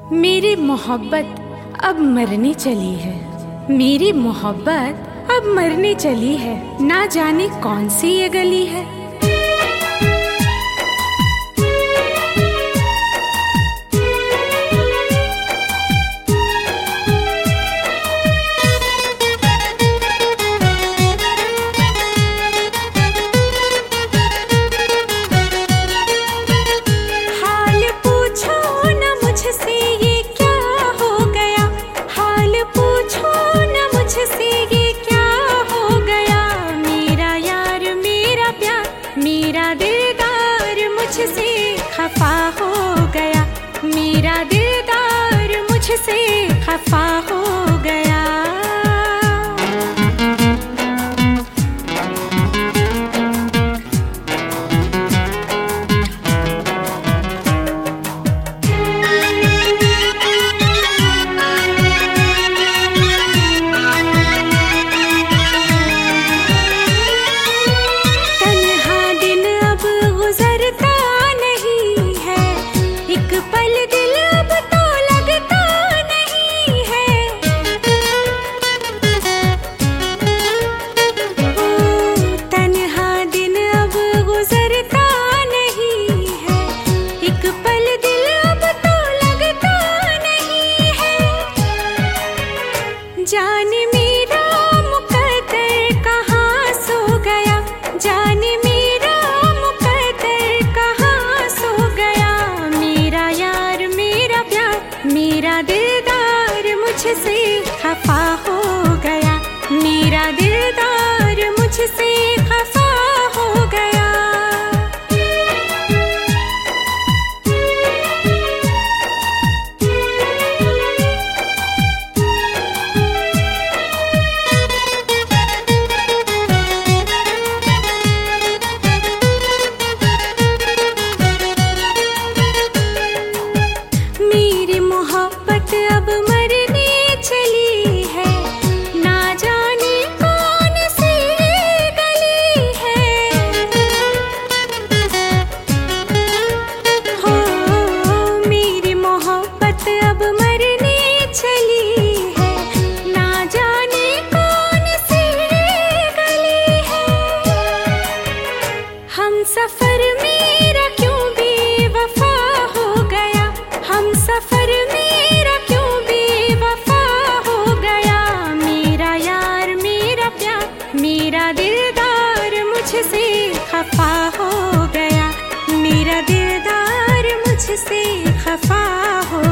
मेरी मोहब्बत अब मरने चली है, मेरी मोहब्बत अब मरने चली है, ना जाने कौन सी ये गली है। मेरा दिलदार मुझसे खफा हो गया, मेरा दिलदार मुझसे खफा हो गया। जाने मेरा मुकद्दर कहाँ सो गया, जाने मेरा मुकद्दर कहाँ सो गया। मेरा यार मेरा प्यार मेरा दिलदार मुझसे खफा हो गया, मेरा दिलदार मुझसे खफा हो गया। अब मरने चली है, ना जाने कौन सी गली है। हो मेरी मोहब्बत अब मरने चली है, ना जाने कौन सी गली है। हम सफर मेरा क्यों बेवफा हो गया, हम सफर मेरा दिलदार मुझसे खफा हो गया, मेरा दिलदार मुझसे खफा हो